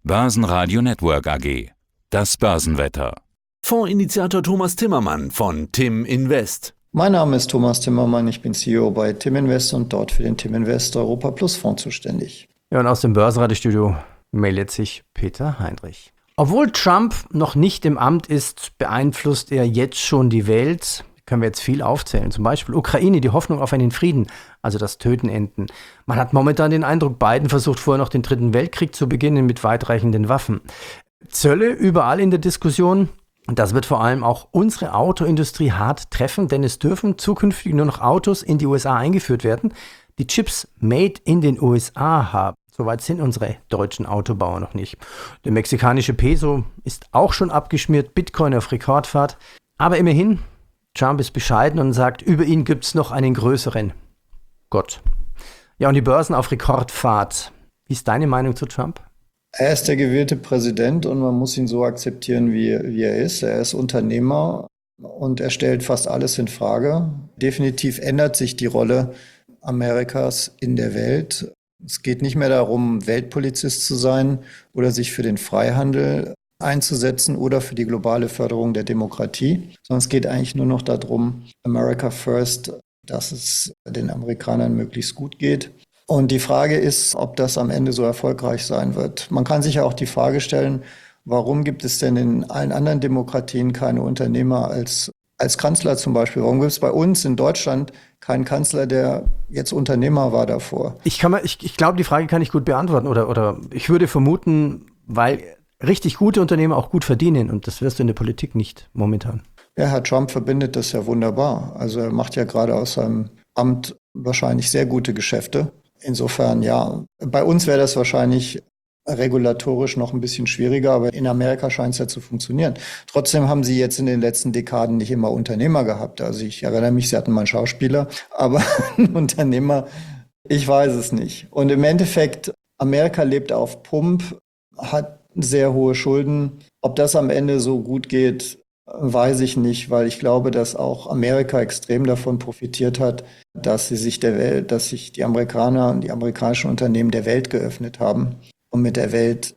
Börsenradio Network AG. Das Börsenwetter. Fondsinitiator Thomas Timmermann von Tim Invest. Mein Name ist Thomas Timmermann, ich bin CEO bei Tim Invest und dort für den Tim Invest Europa Plus Fonds zuständig. Ja, und aus dem Börsenradiostudio meldet sich Peter Heinrich. Obwohl Trump noch nicht im Amt ist, beeinflusst er jetzt schon die Welt. Können wir jetzt viel aufzählen. Zum Beispiel Ukraine, die Hoffnung auf einen Frieden, also das Töten enden. Man hat momentan den Eindruck, Biden versucht vorher noch den Dritten Weltkrieg zu beginnen mit weitreichenden Waffen. Zölle überall in der Diskussion. Das wird vor allem auch unsere Autoindustrie hart treffen, denn es dürfen zukünftig nur noch Autos in die USA eingeführt werden, die Chips made in den USA haben. Soweit sind unsere deutschen Autobauer noch nicht. Der mexikanische Peso ist auch schon abgeschmiert, Bitcoin auf Rekordfahrt. Aber immerhin, Trump ist bescheiden und sagt, über ihn gibt es noch einen größeren Gott. Ja, und die Börsen auf Rekordfahrt. Wie ist deine Meinung zu Trump? Er ist der gewählte Präsident und man muss ihn so akzeptieren, wie er ist. Er ist Unternehmer und er stellt fast alles in Frage. Definitiv ändert sich die Rolle Amerikas in der Welt. Es geht nicht mehr darum, Weltpolizist zu sein oder sich für den Freihandel einzusetzen oder für die globale Förderung der Demokratie, sondern es geht eigentlich nur noch darum, America First, dass es den Amerikanern möglichst gut geht. Und die Frage ist, ob das am Ende so erfolgreich sein wird. Man kann sich ja auch die Frage stellen, warum gibt es denn in allen anderen Demokratien keine Unternehmer als Kanzler zum Beispiel? Warum gibt es bei uns in Deutschland keinen Kanzler, der jetzt Unternehmer war davor? Ich glaube, die Frage kann ich gut beantworten oder ich würde vermuten, weil richtig gute Unternehmer auch gut verdienen und das wirst du in der Politik nicht momentan. Ja, Herr Trump verbindet das ja wunderbar. Also er macht ja gerade aus seinem Amt wahrscheinlich sehr gute Geschäfte. Insofern, ja, bei uns wäre das wahrscheinlich regulatorisch noch ein bisschen schwieriger, aber in Amerika scheint es ja zu funktionieren. Trotzdem haben sie jetzt in den letzten Dekaden nicht immer Unternehmer gehabt. Also ich erinnere mich, sie hatten mal einen Schauspieler, aber ein Unternehmer, ich weiß es nicht. Und im Endeffekt, Amerika lebt auf Pump, hat sehr hohe Schulden. Ob das am Ende so gut geht, weiß ich nicht, weil ich glaube, dass auch Amerika extrem davon profitiert hat, dass sich die Amerikaner und die amerikanischen Unternehmen der Welt geöffnet haben und mit der Welt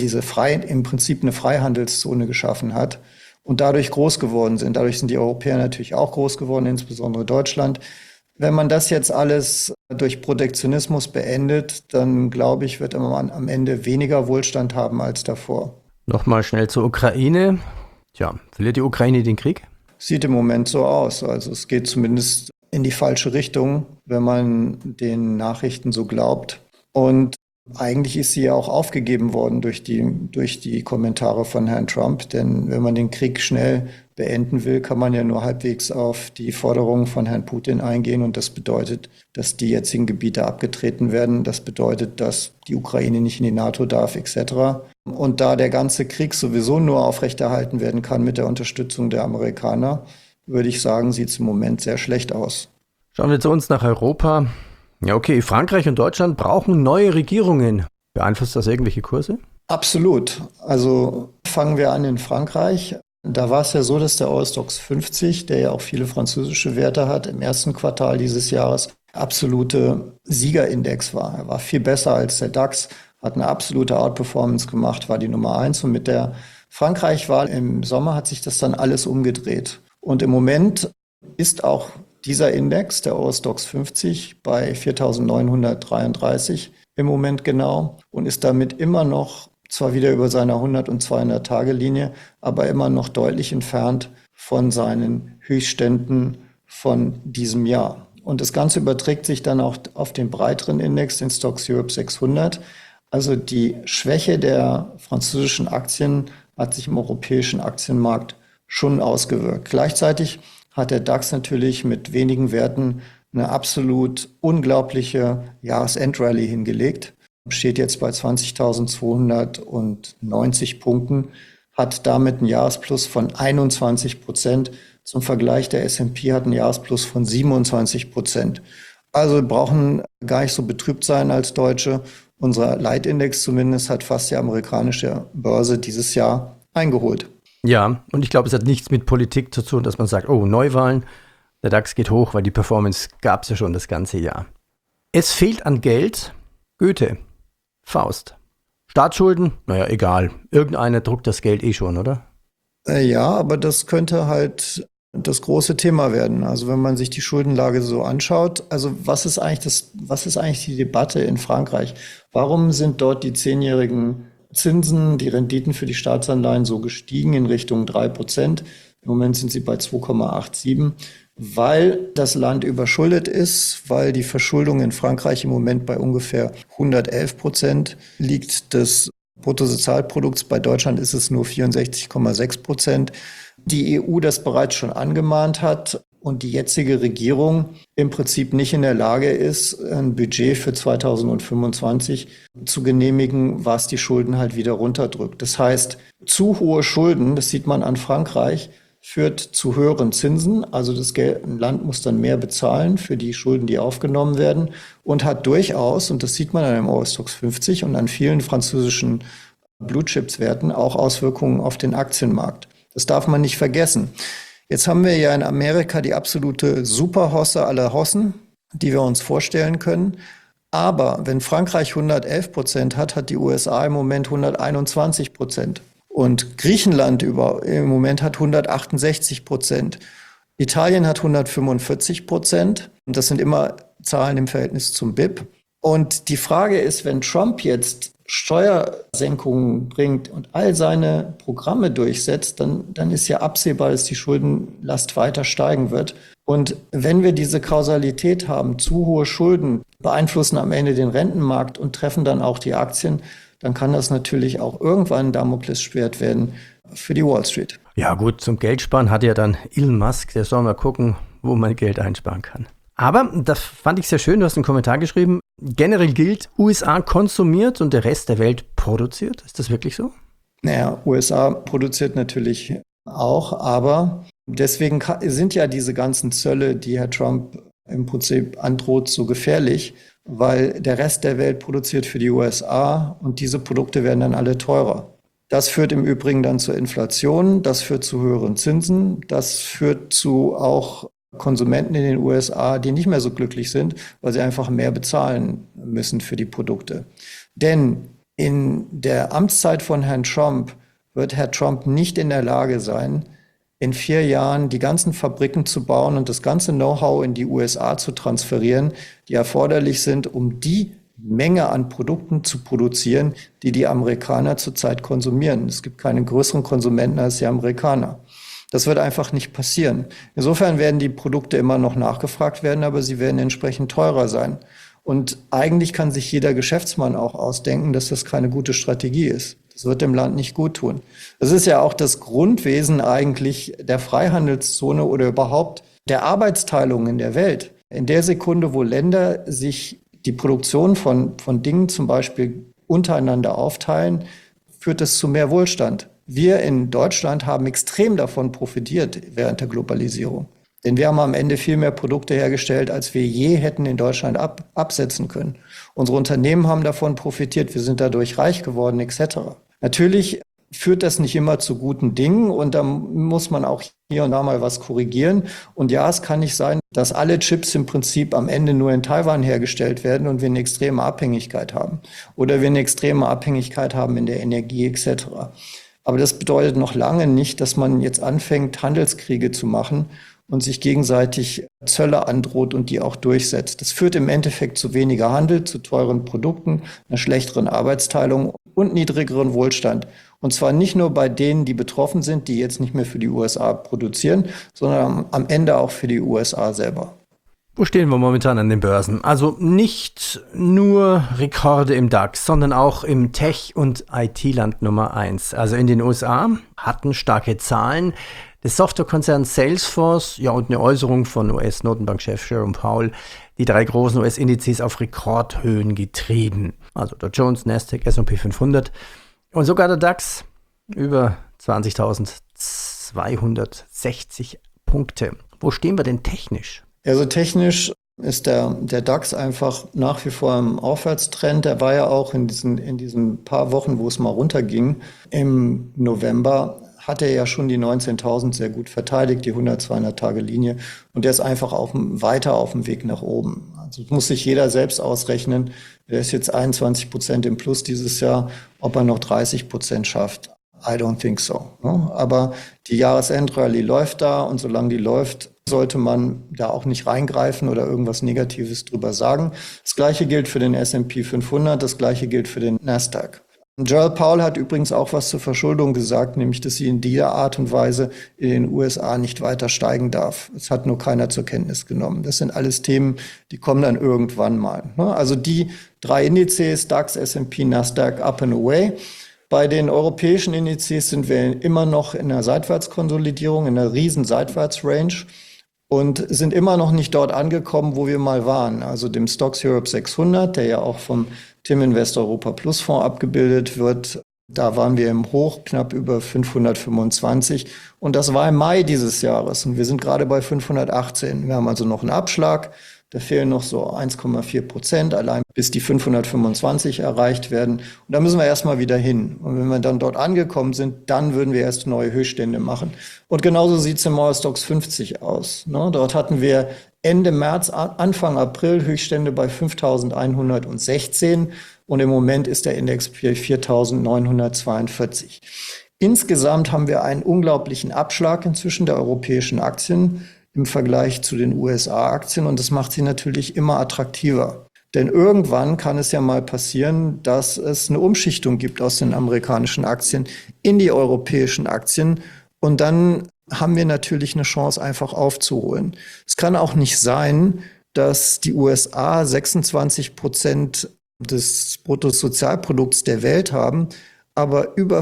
im Prinzip eine Freihandelszone geschaffen hat und dadurch groß geworden sind. Dadurch sind die Europäer natürlich auch groß geworden, insbesondere Deutschland. Wenn man das jetzt alles durch Protektionismus beendet, dann glaube ich, wird man am Ende weniger Wohlstand haben als davor. Nochmal schnell zur Ukraine. Tja, verliert die Ukraine den Krieg? Sieht im Moment so aus. Also es geht zumindest in die falsche Richtung, wenn man den Nachrichten so glaubt. Und eigentlich ist sie ja auch aufgegeben worden durch die Kommentare von Herrn Trump. Denn wenn man den Krieg schnell beenden will, kann man ja nur halbwegs auf die Forderungen von Herrn Putin eingehen. Und das bedeutet, dass die jetzigen Gebiete abgetreten werden. Das bedeutet, dass die Ukraine nicht in die NATO darf, etc. Und da der ganze Krieg sowieso nur aufrechterhalten werden kann mit der Unterstützung der Amerikaner, würde ich sagen, sieht es im Moment sehr schlecht aus. Schauen wir zu uns nach Europa. Ja, okay, Frankreich und Deutschland brauchen neue Regierungen. Beeinflusst das irgendwelche Kurse? Absolut. Also fangen wir an in Frankreich. Da war es ja so, dass der Eurostoxx 50, der ja auch viele französische Werte hat, im ersten Quartal dieses Jahres absolute Siegerindex war. Er war viel besser als der DAX, hat eine absolute Outperformance gemacht, war die Nummer 1. Und mit der Frankreich-Wahl im Sommer hat sich das dann alles umgedreht. Und im Moment ist auch dieser Index, der Eurostoxx 50, bei 4.933 im Moment genau und ist damit immer noch, zwar wieder über seiner 100- und 200-Tage-Linie, aber immer noch deutlich entfernt von seinen Höchstständen von diesem Jahr. Und das Ganze überträgt sich dann auch auf den breiteren Index, den STOXX Europe 600. Also die Schwäche der französischen Aktien hat sich im europäischen Aktienmarkt schon ausgewirkt. Gleichzeitig hat der DAX natürlich mit wenigen Werten eine absolut unglaubliche Jahresendrallye hingelegt. Steht jetzt bei 20.290 Punkten, hat damit einen Jahresplus von 21%. Zum Vergleich, der S&P hat einen Jahresplus von 27%. Also wir brauchen gar nicht so betrübt sein als Deutsche. Unser Leitindex zumindest hat fast die amerikanische Börse dieses Jahr eingeholt. Ja, und ich glaube, es hat nichts mit Politik zu tun, dass man sagt, oh, Neuwahlen, der DAX geht hoch, weil die Performance gab es ja schon das ganze Jahr. Es fehlt an Geld. Goethe, Faust. Staatsschulden, naja, egal. Irgendeiner druckt das Geld schon, oder? Ja, aber das könnte halt das große Thema werden. Also wenn man sich die Schuldenlage so anschaut, also was ist eigentlich die Debatte in Frankreich? Warum sind dort die 10-jährigen Zinsen, die Renditen für die Staatsanleihen so gestiegen in Richtung 3%? Im Moment sind sie bei 2,87, weil das Land überschuldet ist, weil die Verschuldung in Frankreich im Moment bei ungefähr 111% liegt des Bruttosozialprodukts. Bei Deutschland ist es nur 64,6%. Die EU das bereits schon angemahnt hat und die jetzige Regierung im Prinzip nicht in der Lage ist, ein Budget für 2025 zu genehmigen, was die Schulden halt wieder runterdrückt. Das heißt, zu hohe Schulden, das sieht man an Frankreich, führt zu höheren Zinsen. Also ein Land muss dann mehr bezahlen für die Schulden, die aufgenommen werden und hat durchaus, und das sieht man an dem Eurostoxx 50 und an vielen französischen Blue-Chips-Werten, auch Auswirkungen auf den Aktienmarkt. Das darf man nicht vergessen. Jetzt haben wir ja in Amerika die absolute Superhosse aller Hossen, die wir uns vorstellen können. Aber wenn Frankreich 111% hat, hat die USA im Moment 121%. Und Griechenland im Moment hat 168%. Italien hat 145%. Und das sind immer Zahlen im Verhältnis zum BIP. Und die Frage ist, wenn Trump jetzt Steuersenkungen bringt und all seine Programme durchsetzt, dann ist ja absehbar, dass die Schuldenlast weiter steigen wird. Und wenn wir diese Kausalität haben, zu hohe Schulden beeinflussen am Ende den Rentenmarkt und treffen dann auch die Aktien, dann kann das natürlich auch irgendwann ein Damoklesschwert werden für die Wall Street. Ja gut, zum Geldsparen hat ja dann Elon Musk, der soll mal gucken, wo man Geld einsparen kann. Aber, das fand ich sehr schön, du hast einen Kommentar geschrieben, generell gilt, USA konsumiert und der Rest der Welt produziert. Ist das wirklich so? Naja, USA produziert natürlich auch, aber deswegen sind ja diese ganzen Zölle, die Herr Trump im Prinzip androht, so gefährlich, weil der Rest der Welt produziert für die USA und diese Produkte werden dann alle teurer. Das führt im Übrigen dann zur Inflation, das führt zu höheren Zinsen, das führt zu auch Konsumenten in den USA, die nicht mehr so glücklich sind, weil sie einfach mehr bezahlen müssen für die Produkte. Denn in der Amtszeit von Herrn Trump wird Herr Trump nicht in der Lage sein, in 4 Jahren die ganzen Fabriken zu bauen und das ganze Know-how in die USA zu transferieren, die erforderlich sind, um die Menge an Produkten zu produzieren, die die Amerikaner zurzeit konsumieren. Es gibt keine größeren Konsumenten als die Amerikaner. Das wird einfach nicht passieren. Insofern werden die Produkte immer noch nachgefragt werden, aber sie werden entsprechend teurer sein. Und eigentlich kann sich jeder Geschäftsmann auch ausdenken, dass das keine gute Strategie ist. Das wird dem Land nicht gut tun. Das ist ja auch das Grundwesen eigentlich der Freihandelszone oder überhaupt der Arbeitsteilung in der Welt. In der Sekunde, wo Länder sich die Produktion von Dingen zum Beispiel untereinander aufteilen, führt es zu mehr Wohlstand. Wir in Deutschland haben extrem davon profitiert während der Globalisierung. Denn wir haben am Ende viel mehr Produkte hergestellt, als wir je hätten in Deutschland absetzen können. Unsere Unternehmen haben davon profitiert, wir sind dadurch reich geworden, etc. Natürlich führt das nicht immer zu guten Dingen und da muss man auch hier und da mal was korrigieren. Und ja, es kann nicht sein, dass alle Chips im Prinzip am Ende nur in Taiwan hergestellt werden und wir eine extreme Abhängigkeit haben. Oder wir eine extreme Abhängigkeit haben in der Energie, etc. Aber das bedeutet noch lange nicht, dass man jetzt anfängt, Handelskriege zu machen und sich gegenseitig Zölle androht und die auch durchsetzt. Das führt im Endeffekt zu weniger Handel, zu teuren Produkten, einer schlechteren Arbeitsteilung und niedrigeren Wohlstand. Und zwar nicht nur bei denen, die betroffen sind, die jetzt nicht mehr für die USA produzieren, sondern am Ende auch für die USA selber. Wo stehen wir momentan an den Börsen? Also nicht nur Rekorde im DAX, sondern auch im Tech- und IT-Land Nummer 1. Also in den USA hatten starke Zahlen des Softwarekonzerns Salesforce, ja, und eine Äußerung von US-Notenbankchef Jerome Powell, die 3 großen US-Indizes auf Rekordhöhen getrieben. Also der Jones, Nasdaq, S&P 500 und sogar der DAX über 20.260 Punkte. Wo stehen wir denn technisch? Also technisch ist der DAX einfach nach wie vor im Aufwärtstrend. Der war ja auch in diesen paar Wochen, wo es mal runterging, im November, hat er ja schon die 19.000 sehr gut verteidigt, die 100-200-Tage-Linie. Und der ist einfach weiter auf dem Weg nach oben. Also muss sich jeder selbst ausrechnen, wer ist jetzt 21% im Plus dieses Jahr, ob er noch 30% schafft. I don't think so. Ne? Aber die Jahresendrallye läuft da und solange die läuft, sollte man da auch nicht reingreifen oder irgendwas Negatives drüber sagen. Das Gleiche gilt für den S&P 500, das Gleiche gilt für den Nasdaq. Jerome Powell hat übrigens auch was zur Verschuldung gesagt, nämlich, dass sie in dieser Art und Weise in den USA nicht weiter steigen darf. Das hat nur keiner zur Kenntnis genommen. Das sind alles Themen, die kommen dann irgendwann mal. Also die 3 Indizes, DAX, S&P, Nasdaq, up and away. Bei den europäischen Indizes sind wir immer noch in einer Seitwärtskonsolidierung, in einer riesen Seitwärtsrange und sind immer noch nicht dort angekommen, wo wir mal waren. Also dem Stoxx Europe 600, der ja auch vom Tim Invest Europa Plus Fonds abgebildet wird. Da waren wir im Hoch knapp über 525 und das war im Mai dieses Jahres und wir sind gerade bei 518. Wir haben also noch einen Abschlag. Da fehlen noch so 1,4%, allein bis die 525 erreicht werden. Und da müssen wir erstmal wieder hin. Und wenn wir dann dort angekommen sind, dann würden wir erst neue Höchststände machen. Und genauso sieht es im Stoxx 50 aus. Dort hatten wir Ende März, Anfang April Höchststände bei 5.116 und im Moment ist der Index bei 4.942. Insgesamt haben wir einen unglaublichen Abschlag inzwischen der europäischen Aktien im Vergleich zu den USA-Aktien und das macht sie natürlich immer attraktiver. Denn irgendwann kann es ja mal passieren, dass es eine Umschichtung gibt aus den amerikanischen Aktien in die europäischen Aktien und dann haben wir natürlich eine Chance, einfach aufzuholen. Es kann auch nicht sein, dass die USA 26% des Bruttosozialprodukts der Welt haben, aber über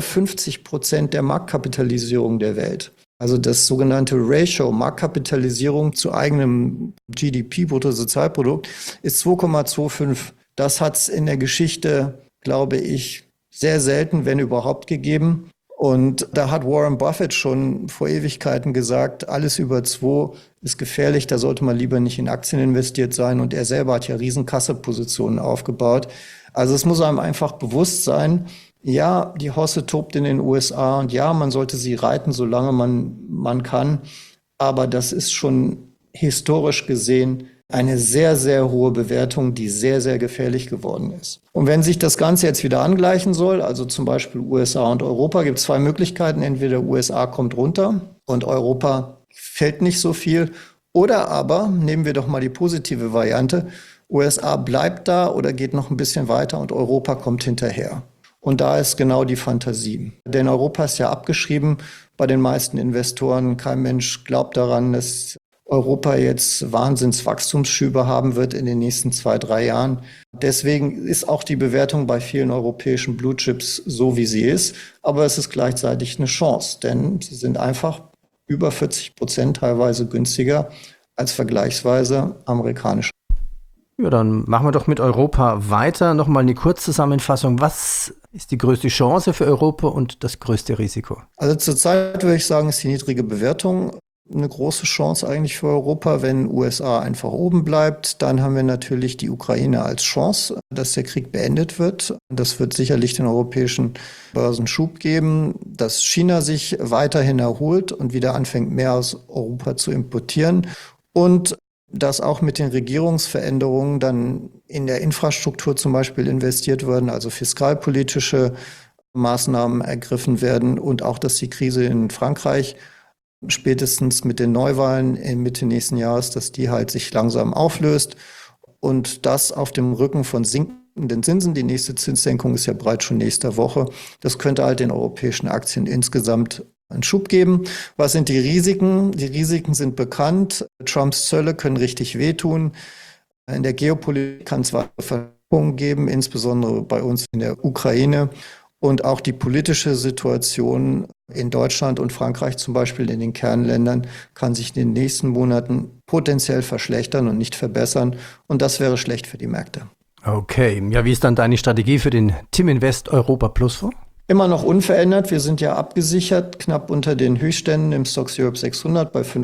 50% der Marktkapitalisierung der Welt. Also das sogenannte Ratio, Marktkapitalisierung zu eigenem GDP, Bruttosozialprodukt, ist 2,25. Das hat es in der Geschichte, glaube ich, sehr selten, wenn überhaupt, gegeben. Und da hat Warren Buffett schon vor Ewigkeiten gesagt, alles über 2 ist gefährlich, da sollte man lieber nicht in Aktien investiert sein. Und er selber hat ja riesen Kassepositionen aufgebaut. Also es muss einem einfach bewusst sein, ja, die Hosse tobt in den USA und ja, man sollte sie reiten, solange man kann. Aber das ist schon historisch gesehen eine sehr, sehr hohe Bewertung, die sehr, sehr gefährlich geworden ist. Und wenn sich das Ganze jetzt wieder angleichen soll, also zum Beispiel USA und Europa, gibt es 2 Möglichkeiten. Entweder USA kommt runter und Europa fällt nicht so viel. Oder aber, nehmen wir doch mal die positive Variante, USA bleibt da oder geht noch ein bisschen weiter und Europa kommt hinterher. Und da ist genau die Fantasie. Denn Europa ist ja abgeschrieben bei den meisten Investoren. Kein Mensch glaubt daran, dass Europa jetzt Wahnsinnswachstumsschübe haben wird in den nächsten 2-3 Jahren. Deswegen ist auch die Bewertung bei vielen europäischen Blue Chips so, wie sie ist. Aber es ist gleichzeitig eine Chance, denn sie sind einfach über 40% teilweise günstiger als vergleichsweise amerikanische. Ja, dann machen wir doch mit Europa weiter. Nochmal eine Kurzzusammenfassung. Was ist die größte Chance für Europa und das größte Risiko? Also zurzeit würde ich sagen, ist die niedrige Bewertung eine große Chance eigentlich für Europa. Wenn USA einfach oben bleibt, dann haben wir natürlich die Ukraine als Chance, dass der Krieg beendet wird. Das wird sicherlich den europäischen Börsen Schub geben, dass China sich weiterhin erholt und wieder anfängt, mehr aus Europa zu importieren und dass auch mit den Regierungsveränderungen dann in der Infrastruktur zum Beispiel investiert werden, also fiskalpolitische Maßnahmen ergriffen werden und auch, dass die Krise in Frankreich spätestens mit den Neuwahlen in Mitte nächsten Jahres, dass die halt sich langsam auflöst und das auf dem Rücken von sinkenden Zinsen. Die nächste Zinssenkung ist ja bereits schon nächste Woche. Das könnte halt den europäischen Aktien insgesamt einen Schub geben. Was sind die Risiken? Die Risiken sind bekannt. Trumps Zölle können richtig wehtun. In der Geopolitik kann es weitere Veränderungen geben, insbesondere bei uns in der Ukraine. Und auch die politische Situation in Deutschland und Frankreich, zum Beispiel in den Kernländern, kann sich in den nächsten Monaten potenziell verschlechtern und nicht verbessern. Und das wäre schlecht für die Märkte. Okay, ja, wie ist dann deine Strategie für den Tim Invest Europa Plus Fonds? Immer noch unverändert. Wir sind ja abgesichert, knapp unter den Höchstständen im Stoxx Europe 600 bei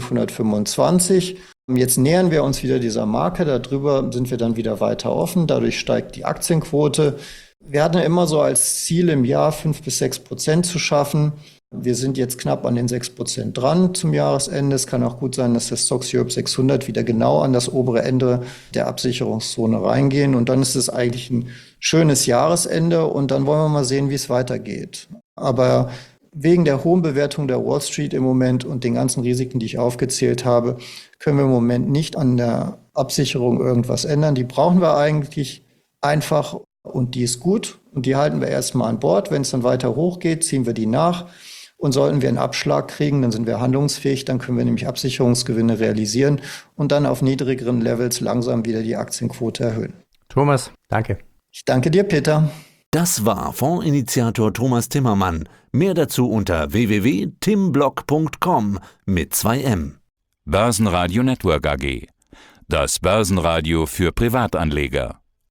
525. Jetzt nähern wir uns wieder dieser Marke. Darüber sind wir dann wieder weiter offen. Dadurch steigt die Aktienquote. Wir hatten immer so als Ziel im Jahr 5-6% zu schaffen. Wir sind jetzt knapp an den 6% dran zum Jahresende. Es kann auch gut sein, dass der Stocks Europe 600 wieder genau an das obere Ende der Absicherungszone reingehen. Und dann ist es eigentlich ein schönes Jahresende. Und dann wollen wir mal sehen, wie es weitergeht. Aber wegen der hohen Bewertung der Wall Street im Moment und den ganzen Risiken, die ich aufgezählt habe, können wir im Moment nicht an der Absicherung irgendwas ändern. Die brauchen wir eigentlich einfach und die ist gut. Und die halten wir erstmal an Bord. Wenn es dann weiter hochgeht, ziehen wir die nach. Und sollten wir einen Abschlag kriegen, dann sind wir handlungsfähig, dann können wir nämlich Absicherungsgewinne realisieren und dann auf niedrigeren Levels langsam wieder die Aktienquote erhöhen. Thomas, danke. Ich danke dir, Peter. Das war Fondsinitiator Thomas Timmermann. Mehr dazu unter www.timblock.com mit 2M. Börsenradio Network AG. Das Börsenradio für Privatanleger.